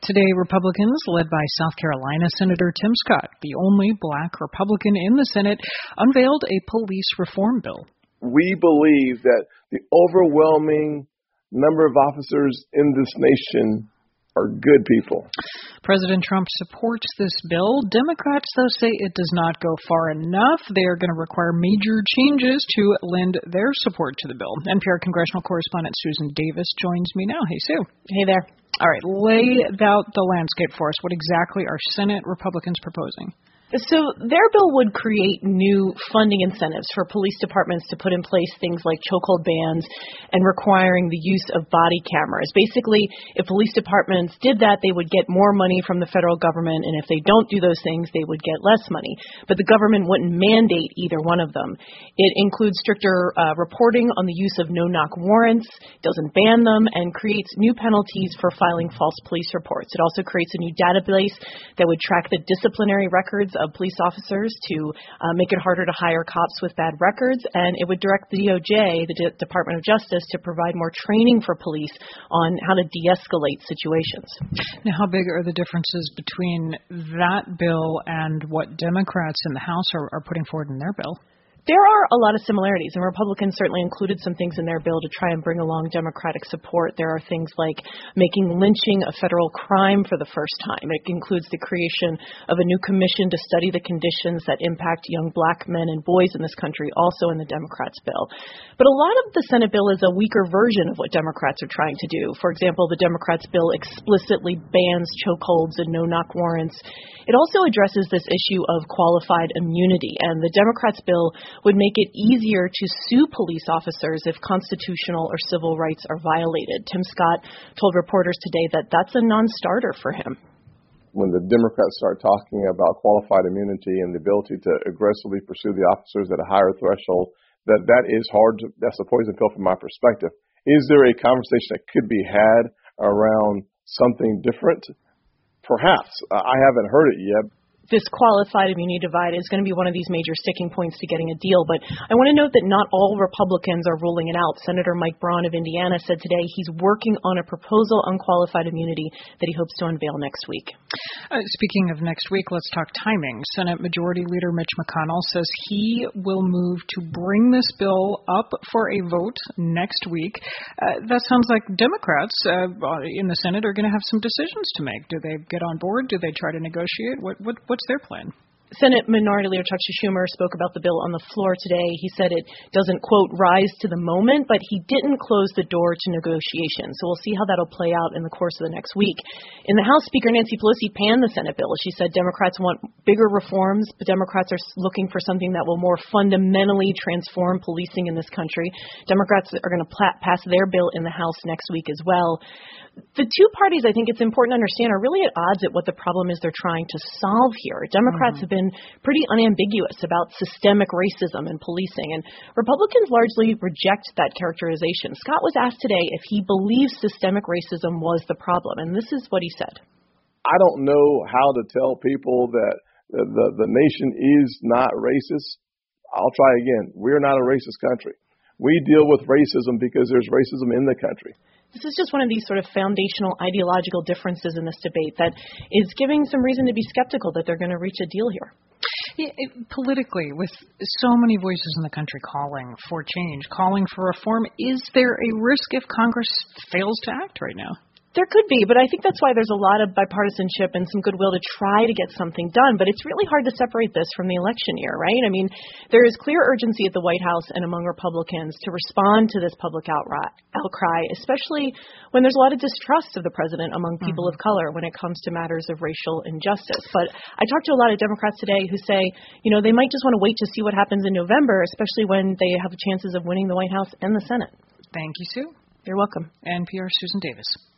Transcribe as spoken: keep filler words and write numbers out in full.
Today, Republicans, led by South Carolina Senator Tim Scott, the only black Republican in the Senate, unveiled a police reform bill. We believe that the overwhelming number of officers in this nation are good people. President Trump supports this bill. Democrats, though, say it does not go far enough. They are going to require major changes to lend their support to the bill. N P R congressional correspondent Susan Davis joins me now. Hey, Sue. Hey there. All right, lay out the landscape for us. What exactly are Senate Republicans proposing? So their bill would create new funding incentives for police departments to put in place things like chokehold bans and requiring the use of body cameras. Basically, if police departments did that, they would get more money from the federal government, and if they don't do those things, they would get less money. But the government wouldn't mandate either one of them. It includes stricter uh, reporting on the use of no-knock warrants, doesn't ban them, and creates new penalties for filing false police reports. It also creates a new database that would track the disciplinary records of police officers to uh, make it harder to hire cops with bad records, and it would direct the D O J, the D- Department of Justice, to provide more training for police on how to de-escalate situations. Now, how big are the differences between that bill and what Democrats in the House are, are putting forward in their bill? There are a lot of similarities, and Republicans certainly included some things in their bill to try and bring along Democratic support. There are things like making lynching a federal crime for the first time. It includes the creation of a new commission to study the conditions that impact young black men and boys in this country, also in the Democrats' bill. But a lot of the Senate bill is a weaker version of what Democrats are trying to do. For example, the Democrats' bill explicitly bans chokeholds and no-knock warrants. It also addresses this issue of qualified immunity, and the Democrats' bill would make it easier to sue police officers if constitutional or civil rights are violated. Tim Scott told reporters today that that's a non-starter for him. When the Democrats start talking about qualified immunity and the ability to aggressively pursue the officers at a higher threshold, that that is hard to, that's a poison pill from my perspective. Is there a conversation that could be had around something different? Perhaps. I haven't heard it yet. This qualified immunity divide is going to be one of these major sticking points to getting a deal. But I want to note that not all Republicans are ruling it out. Senator Mike Braun of Indiana said today he's working on a proposal on qualified immunity that he hopes to unveil next week. Uh, speaking of next week, let's talk timing. Senate Majority Leader Mitch McConnell says he will move to bring this bill up for a vote next week. Uh, that sounds like Democrats uh, in the Senate are going to have some decisions to make. Do they get on board? Do they try to negotiate? What, what, what What's their plan? Senate Minority Leader Chuck Schumer spoke about the bill on the floor today. He said it doesn't, quote, rise to the moment, but he didn't close the door to negotiation. So we'll see how that'll play out in the course of the next week. In the House, Speaker Nancy Pelosi panned the Senate bill. She said Democrats want bigger reforms, but Democrats are looking for something that will more fundamentally transform policing in this country. Democrats are going to pass their bill in the House next week as well. The two parties, I think it's important to understand, are really at odds at what the problem is they're trying to solve here. Democrats mm-hmm. have been pretty unambiguous about systemic racism in policing, and Republicans largely reject that characterization. Scott was asked today if he believes systemic racism was the problem, and this is what he said. I don't know how to tell people that the, the, the nation is not racist. I'll try again. We're not a racist country. We deal with racism because there's racism in the country. This is just one of these sort of foundational ideological differences in this debate that is giving some reason to be skeptical that they're going to reach a deal here. Yeah, it, politically, with so many voices in the country calling for change, calling for reform, is there a risk if Congress fails to act right now? There could be, but I think that's why there's a lot of bipartisanship and some goodwill to try to get something done. But it's really hard to separate this from the election year, right? I mean, there is clear urgency at the White House and among Republicans to respond to this public outcry, especially when there's a lot of distrust of the president among people mm-hmm. of color when it comes to matters of racial injustice. But I talked to a lot of Democrats today who say, you know, they might just want to wait to see what happens in November, especially when they have chances of winning the White House and the Senate. Thank you, Sue. You're welcome. N P R Susan Davis.